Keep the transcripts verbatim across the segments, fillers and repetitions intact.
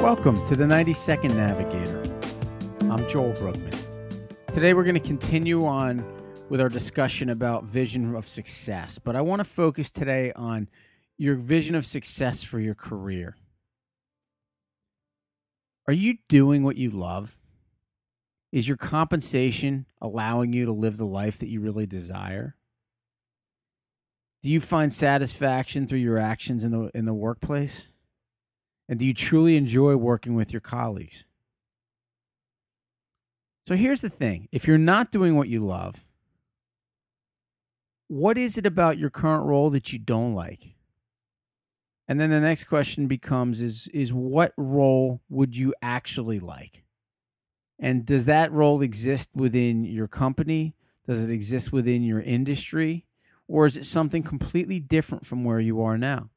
Welcome to the ninety second Navigator. I'm Joel Brookman. Today we're going to continue on with our discussion about vision of success, but I want to focus today on your vision of success for your career. Are you doing what you love? Is your compensation allowing you to live the life that you really desire? Do you find satisfaction through your actions in the in the workplace? And do you truly enjoy working with your colleagues? So here's the thing. If you're not doing what you love, what is it about your current role that you don't like? And then the next question becomes is, is what role would you actually like? And does that role exist within your company? Does it exist within your industry? Or is it something completely different from where you are now?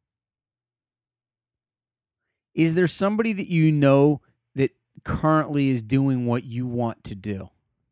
Is there somebody that you know that currently is doing what you want to do?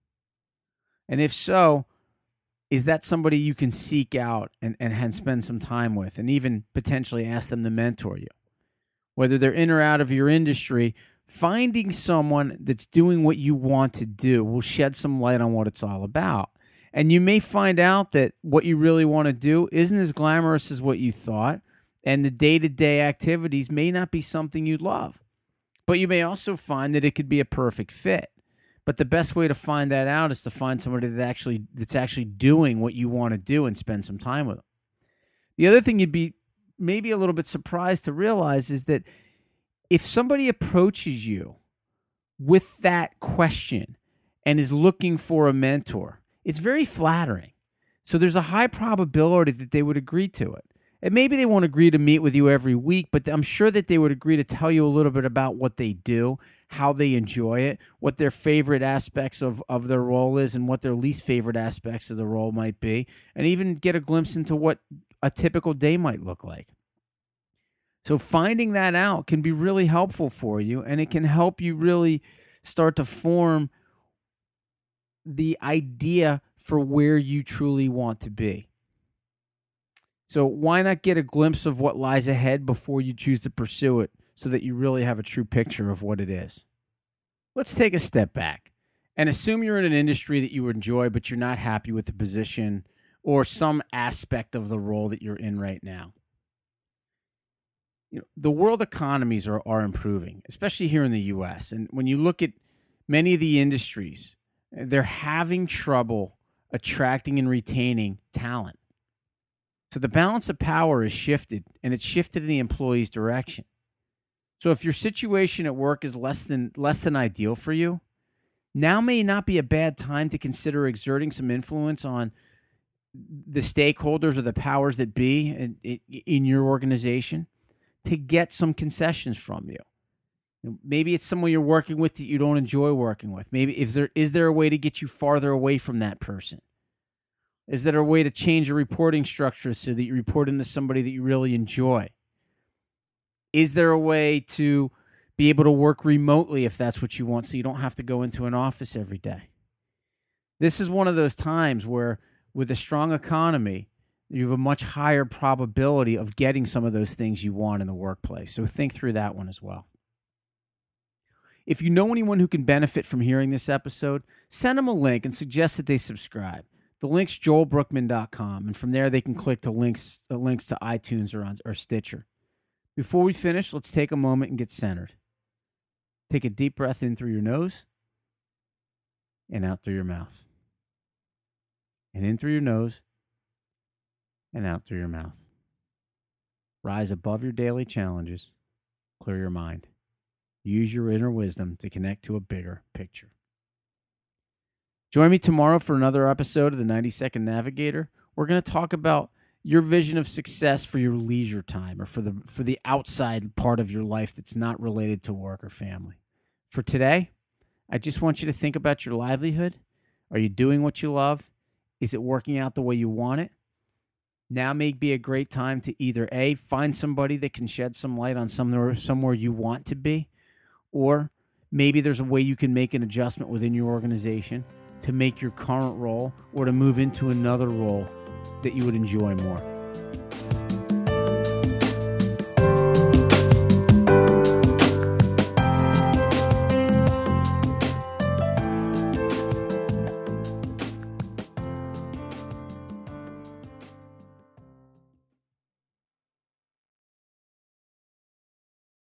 And if so, is that somebody you can seek out and, and, and spend some time with and even potentially ask them to mentor you? Whether they're in or out of your industry, finding someone that's doing what you want to do will shed some light on what it's all about. And you may find out that what you really want to do isn't as glamorous as what you thought, and the day-to-day activities may not be something you love. But you may also find that it could be a perfect fit. But the best way to find that out is to find somebody that actually that's actually doing what you want to do and spend some time with them. The other thing you'd be maybe a little bit surprised to realize is that if somebody approaches you with that question and is looking for a mentor, it's very flattering. So there's a high probability that they would agree to it. And maybe they won't agree to meet with you every week, but I'm sure that they would agree to tell you a little bit about what they do, how they enjoy it, what their favorite aspects of, of their role is, and what their least favorite aspects of the role might be, and even get a glimpse into what a typical day might look like. So finding that out can be really helpful for you, and it can help you really start to form the idea for where you truly want to be. So why not get a glimpse of what lies ahead before you choose to pursue it so that you really have a true picture of what it is? Let's take a step back and assume you're in an industry that you enjoy, but you're not happy with the position or some aspect of the role that you're in right now. You know, the world economies are, are improving, especially here in the U S. And when you look at many of the industries, they're having trouble attracting and retaining talent. So the balance of power is shifted, and it's shifted in the employee's direction. So if your situation at work is less than less than ideal for you, now may not be a bad time to consider exerting some influence on the stakeholders or the powers that be in, in your organization to get some concessions from you. Maybe it's someone you're working with that you don't enjoy working with. Maybe is there is there a way to get you farther away from that person? Is there a way to change your reporting structure so that you report into somebody that you really enjoy? Is there a way to be able to work remotely if that's what you want so you don't have to go into an office every day? This is one of those times where with a strong economy, you have a much higher probability of getting some of those things you want in the workplace. So think through that one as well. If you know anyone who can benefit from hearing this episode, send them a link and suggest that they subscribe. The link's joel brookman dot com, and from there they can click the links the links to iTunes or, on, or Stitcher. Before we finish, let's take a moment and get centered. Take a deep breath in through your nose and out through your mouth. And in through your nose and out through your mouth. Rise above your daily challenges. Clear your mind. Use your inner wisdom to connect to a bigger picture. Join me tomorrow for another episode of the ninety second Navigator. We're going to talk about your vision of success for your leisure time or for the for the outside part of your life that's not related to work or family. For today, I just want you to think about your livelihood. Are you doing what you love? Is it working out the way you want it? Now may be a great time to either A, find somebody that can shed some light on somewhere, somewhere you want to be, or maybe there's a way you can make an adjustment within your organization to make your current role or to move into another role that you would enjoy more.